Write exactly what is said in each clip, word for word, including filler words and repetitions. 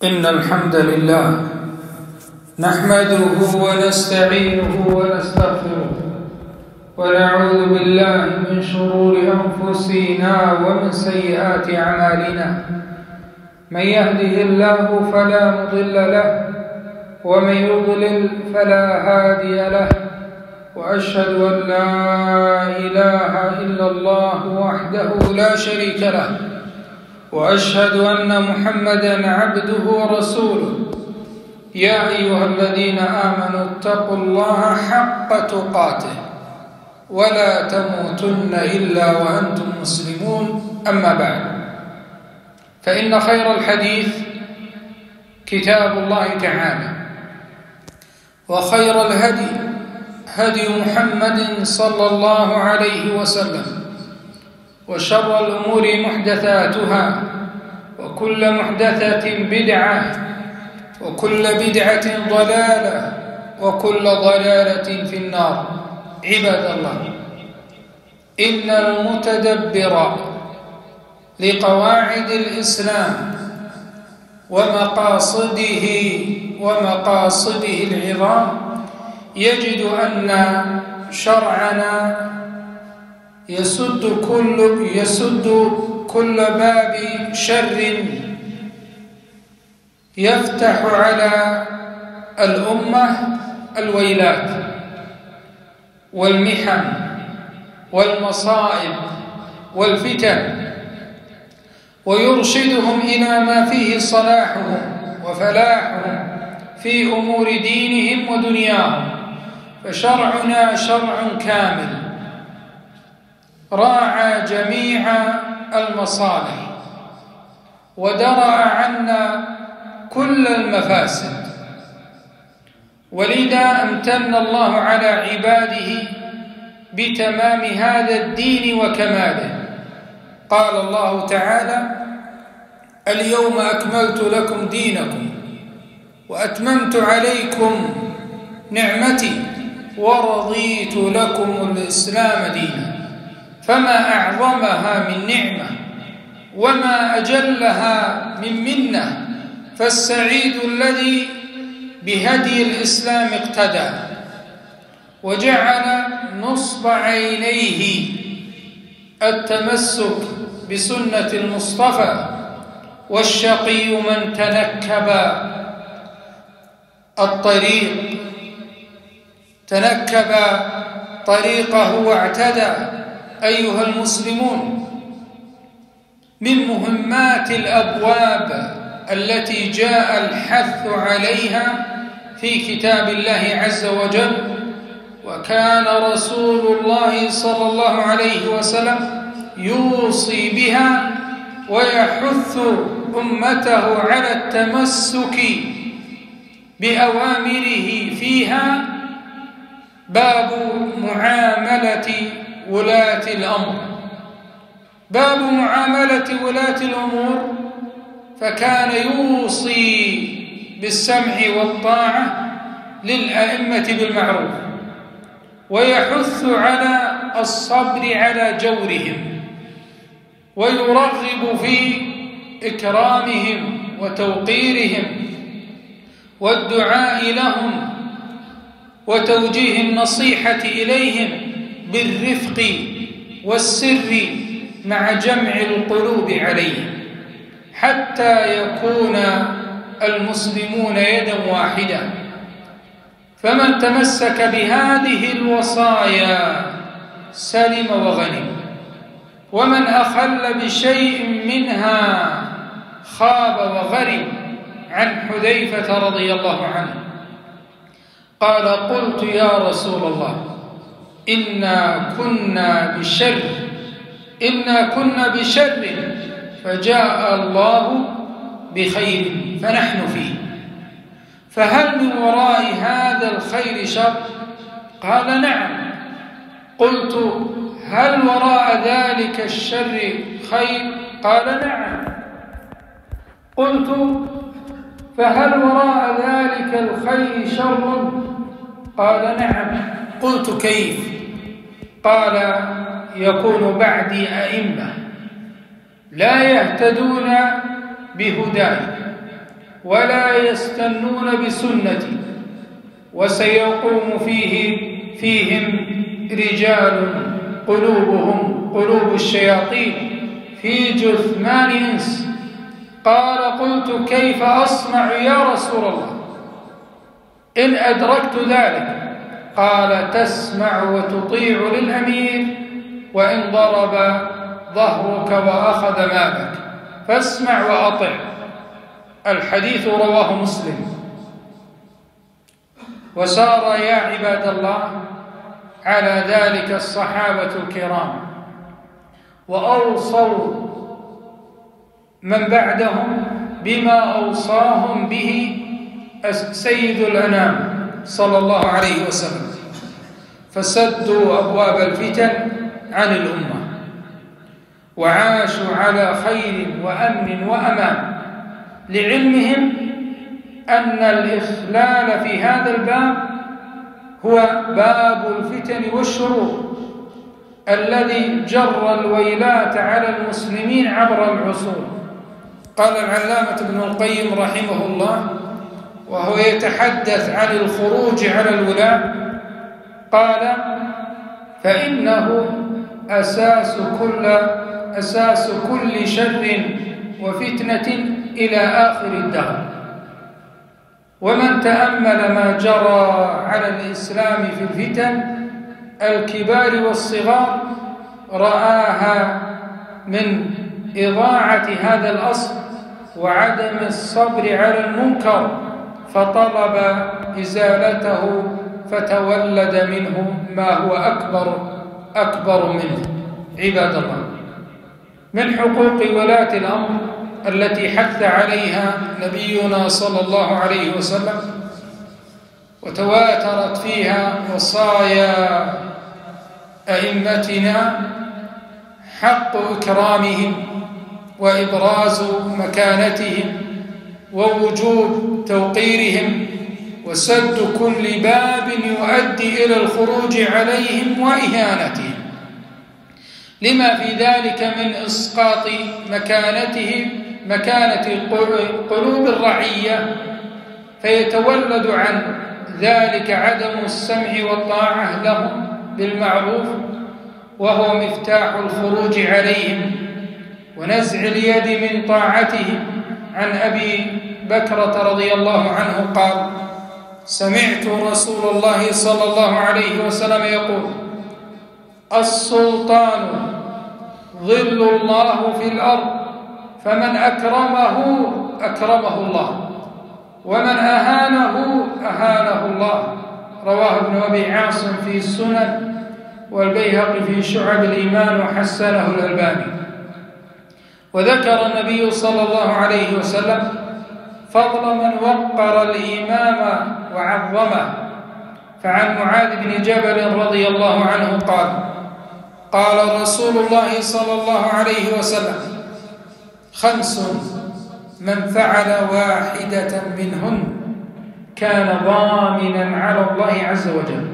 إن الحمد لله نحمده ونستعينه ونستغفره ونعوذ بالله من شرور أنفسنا ومن سيئات أعمالنا. من يهده الله فلا مضل له ومن يضلل فلا هادي له، وأشهد أن لا إله إلا الله وحده لا شريك له، وأشهد أن محمدًا عبده ورسوله. يا أيها الذين آمنوا اتقوا الله حق تقاته ولا تموتن إلا وأنتم مسلمون. أما بعد، فإن خير الحديث كتاب الله تعالى، وخير الهدي هدي محمد صلى الله عليه وسلم، وشر الأمور محدثاتها، وكل محدثة بدعة، وكل بدعة ضلالة، وكل ضلالة في النار. عباد الله، إن المتدبر لقواعد الإسلام ومقاصده ومقاصده العظام يجد أن شرعنا يسد كل يسد كل باب شر يفتح على الأمة الويلات والمحن والمصائب والفتن، ويرشدهم إلى ما فيه صلاحهم وفلاحهم في أمور دينهم ودنياهم. فشرعنا شرع كامل راعى جميع المصالح ودرأ عنا كل المفاسد، ولذا امتن الله على عباده بتمام هذا الدين وكماله. قال الله تعالى: اليوم أكملت لكم دينكم وأتممت عليكم نعمتي ورضيت لكم الإسلام دينا. فما أعظمها من نعمة وما أجلها من منة، فالسعيد الذي بهدي الإسلام اقتدى وجعل نصب عينيه التمسك بسنة المصطفى، والشقي من تنكب الطريق تنكب طريقه واعتدى. أيها المسلمون، من مهمات الأبواب التي جاء الحث عليها في كتاب الله عز وجل، وكان رسول الله صلى الله عليه وسلم يوصي بها ويحث أمته على التمسك بأوامره فيها، باب معاملة ولاة الأمر. باب معاملة ولاة الأمور، فكان يوصي بالسمع والطاعة للأئمة بالمعروف، ويحث على الصبر على جورهم، ويرغب في إكرامهم وتوقيرهم والدعاء لهم وتوجيه النصيحة إليهم بالرفق والسر مع جمع القلوب عليهم، حتى يكون المسلمون يدا واحدة. فمن تمسك بهذه الوصايا سلم وغنم، ومن أخل بشيء منها خاب وغرم. عن حذيفة رضي الله عنه قال: قلت يا رسول الله، إنا كنا بشر إنا كنا بشر فجاء الله بخير فنحن فيه، فهل من وراء هذا الخير شر؟ قال: نعم. قلت: هل وراء ذلك الشر خير؟ قال: نعم. قلت: فهل وراء ذلك الخير شر؟ قال: نعم. قلت: كيف؟ قال: يكون بعدي أئمة لا يهتدون بهداي ولا يستنون بسنتي، وسيقوم فيه فيهم رجال قلوبهم قلوب الشياطين في جثمان إنس. قال: قلت: كيف أصنع يا رسول الله إن أدركت ذلك؟ قال: تسمع وتطيع للأمير، وإن ضرب ظهرك وأخذ مالك فاسمع وأطع. الحديث رواه مسلم. وسار يا عباد الله على ذلك الصحابة الكرام، وأوصوا من بعدهم بما أوصاهم به سيد الأنام صلى الله عليه وسلم، فسدوا أبواب الفتن عن الأمة، وعاشوا على خير وأمن وأمان، لعلمهم أن الإخلال في هذا الباب هو باب الفتن والشرور الذي جر الويلات على المسلمين عبر العصور. قال العلامة ابن القيم رحمه الله وهو يتحدث عن الخروج على الولاة، قال: فإنه أساس كل أساس كل شر وفتنة إلى آخر الدهر. ومن تأمل ما جرى على الإسلام في الفتن الكبار والصغار رآها من إضاعة هذا الأصل وعدم الصبر على المنكر، فطلب إزالته فتولد منه ما هو أكبر أكبر منه. عباد الله، من حقوق ولاة الأمر التي حث عليها نبينا صلى الله عليه وسلم وتواترت فيها وصايا أئمتنا حق إكرامهم وإبراز مكانتهم ووجوب توقيرهم وسد كل باب يؤدي إلى الخروج عليهم وإهانتهم، لما في ذلك من إسقاط مكانتهم مكانة قلوب الرعية، فيتولد عن ذلك عدم السمع والطاعة لهم بالمعروف، وهو مفتاح الخروج عليهم ونزع اليد من طاعتهم. عن أبي بكرة رضي الله عنه قال: سمعت رسول الله صلى الله عليه وسلم يقول: السلطان ظل الله في الأرض، فمن أكرمه أكرمه الله، ومن أهانه أهانه الله. رواه ابن أبي عاصم في السنن، والبيهقي في شعب الإيمان، وحسنه الألباني. وذكر النبي صلى الله عليه وسلم فضل من وقر الإمام وعظمه، فعن معاذ بن جبل رضي الله عنه قال: قال رسول الله صلى الله عليه وسلم: خمس من فعل واحدة منهن كان ضامنا على الله عز وجل: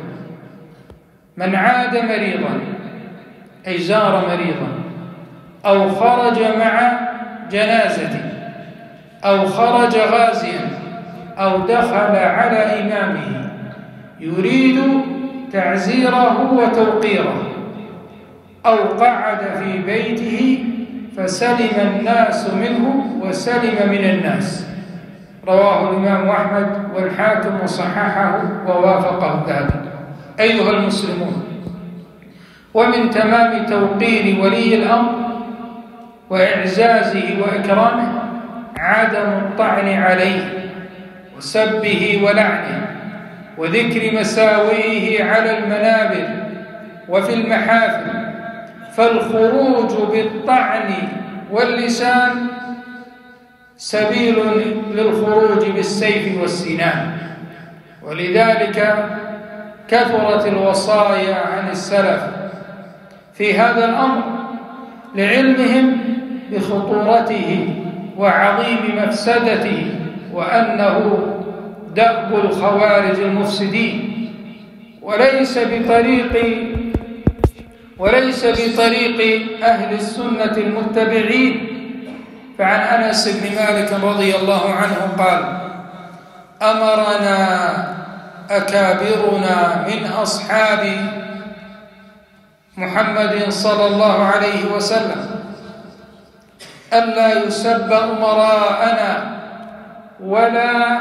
من عاد مريضا، أي زار مريضا، أو خرج مع جنازة، أو خرج غازيا، أو دخل على إمامه يريد تعزيره وتوقيره، أو قعد في بيته فسلم الناس منه وسلم من الناس. رواه الإمام أحمد والحاكم وصححه ووافقه الذهبي. أيها المسلمون، ومن تمام توقير ولي الأمر وإعزازه وإكرامه عدم الطعن عليه وسبه ولعنه وذكر مساوئه على المنابر وفي المحافل، فالخروج بالطعن واللسان سبيل للخروج بالسيف والسنان. ولذلك كثرت الوصايا عن السلف في هذا الأمر لعلمهم بخطورته وعظيم مفسدته، وأنه دأب الخوارج المفسدين، وليس بطريق وليس بطريق أهل السنة المتبعين، فعن أنس بن مالك رضي الله عنه قال: أمرنا أكابرنا من أصحاب محمد صلى الله عليه وسلم ألا يسب أمراءنا ولا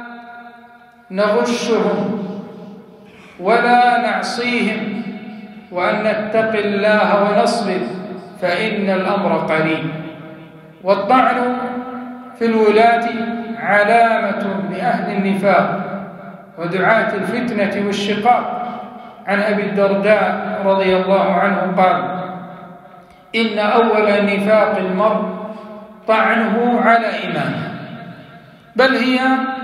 نغشهم ولا نعصيهم، وأن نتقي الله ونصبر فإن الأمر قريب. والطعن في الولاة علامة لأهل النفاق ودعاة الفتنة والشقاق. عن أبي الدرداء رضي الله عنه قال: إن أول نفاق المرء طعنه على إمامه، بل هي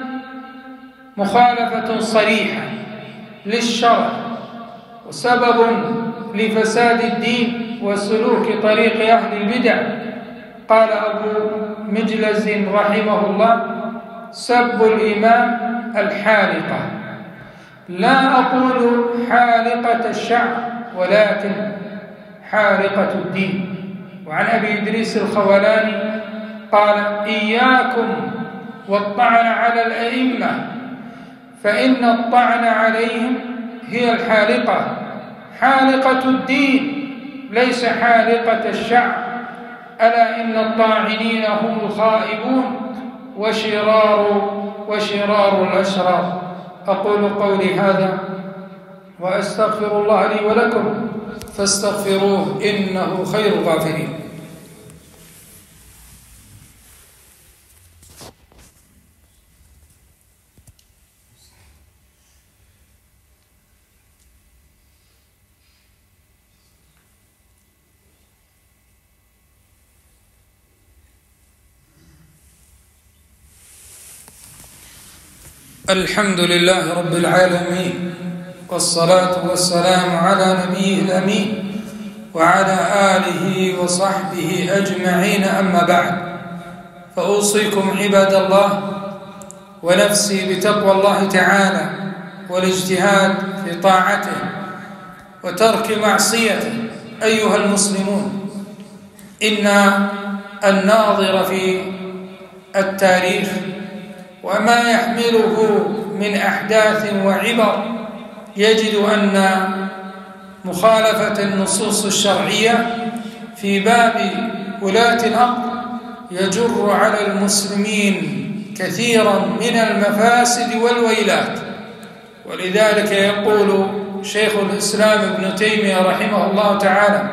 مخالفة صريحة للشرع وسبب لفساد الدين وسلوك طريق أهل البدع. قال أبو مجلز رحمه الله: سب الإمام الحالقة، لا أقول حالقة الشعر ولكن حالقة الدين. وعن أبي إدريس الخولاني قال: إياكم والطعن على الأئمة، فإن الطعن عليهم هي الحالقة، حالقة الدين ليس حالقة الشعر، ألا إن الطاعنين هم الخائبون وشرار وشرار الأشرار. أقول قولي هذا وأستغفر الله لي ولكم فاستغفروه إنه خير الغافرين. الحمد لله رب العالمين، والصلاة والسلام على نبيه الأمين وعلى آله وصحبه أجمعين، أما بعد، فأوصيكم عباد الله ونفسي بتقوى الله تعالى والاجتهاد في طاعته وترك معصيته. أيها المسلمون، إن الناظر في التاريخ وما يحمله من أحداث وعبر يجد أن مخالفة النصوص الشرعية في باب ولاة الأمر يجر على المسلمين كثيرا من المفاسد والويلات. ولذلك يقول شيخ الإسلام ابن تيمية رحمه الله تعالى: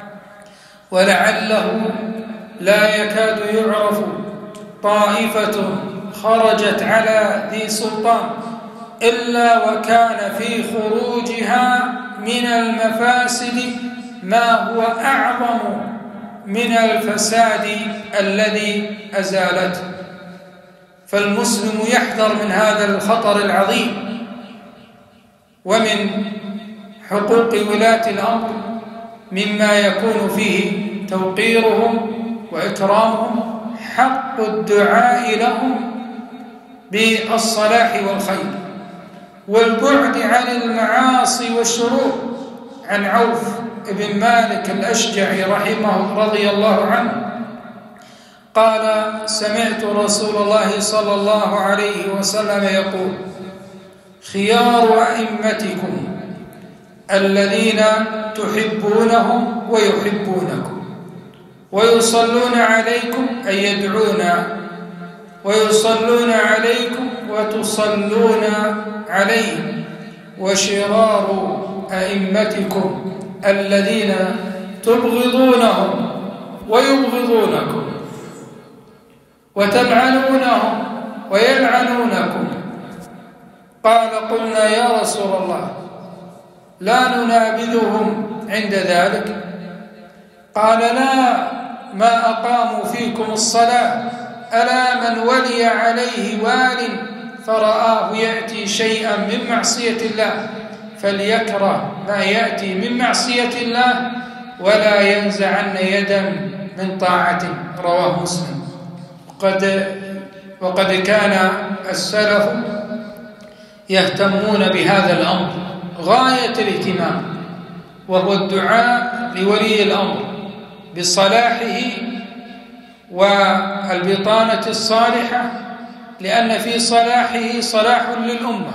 ولعله لا يكاد يعرف طائفة خرجت على ذي سلطان إلا وكان في خروجها من المفاسد ما هو أعظم من الفساد الذي أزالته. فالمسلم يحذر من هذا الخطر العظيم. ومن حقوق ولاة الأمر مما يكون فيه توقيرهم وإكرامهم حق الدعاء لهم بالصلاح والخير والبعد عن المعاصي والشرور. عن عوف بن مالك الأشجعي رحمه رضي الله عنه قال: سمعت رسول الله صلى الله عليه وسلم يقول: خيار أئمتكم الذين تحبونهم ويحبونكم ويصلون عليكم، أي يدعون ويصلون عليكم وتصلون عليهم، وشرار أئمتكم الذين تبغضونهم ويبغضونكم وتلعنونهم ويلعنونكم. قال: قلنا يا رسول الله لا ننابذهم عند ذلك؟ قال: لا، ما أقاموا فيكم الصلاة. ألا من ولي عليه وال فرآه يأتي شيئا من معصية الله فليكره ما يأتي من معصية الله ولا ينزعن يدا من طاعته. رواه مسلم. قد وقد كان السلف يهتمون بهذا الأمر غاية الاهتمام، وهو الدعاء لولي الأمر بصلاحه والبطانة الصالحة، لأن في صلاحه صلاح للأمة،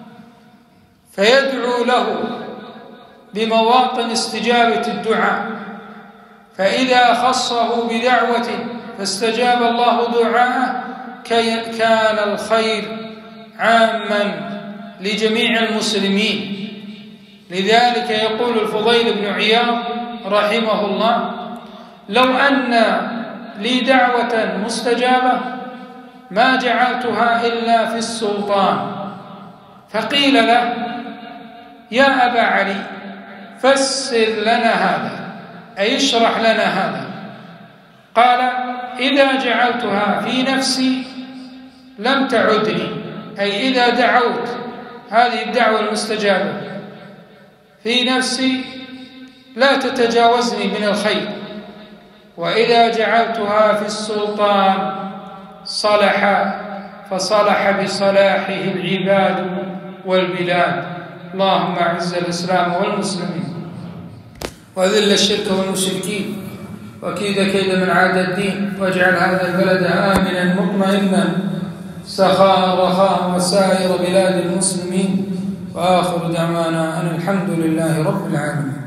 فيدعو له بمواطن استجابة الدعاء، فإذا خصه بدعوة فاستجاب الله دعاءه كان الخير عاما لجميع المسلمين. لذلك يقول الفضيل بن عياض رحمه الله: لو أن لي دعوة مستجابة ما جعلتها إلا في السلطان. فقيل له: يا أبا علي فسر لنا هذا، أي اشرح لنا هذا. قال: إذا جعلتها في نفسي لم تعدني، أي إذا دعوت هذه الدعوة المستجابة في نفسي لا تتجاوزني من الخير، وإذا جعلتها في السلطان صلح، فصلح بصلاحه العباد والبلاد. اللهم أعز الإسلام والمسلمين وأذل الشرك والمشركين وكيد كيد من عاد الدين، واجعل هذا البلد آمنا مطمئنا سخاء رخاء وسائر بلاد المسلمين. وآخر دعوانا أن الحمد لله رب العالمين.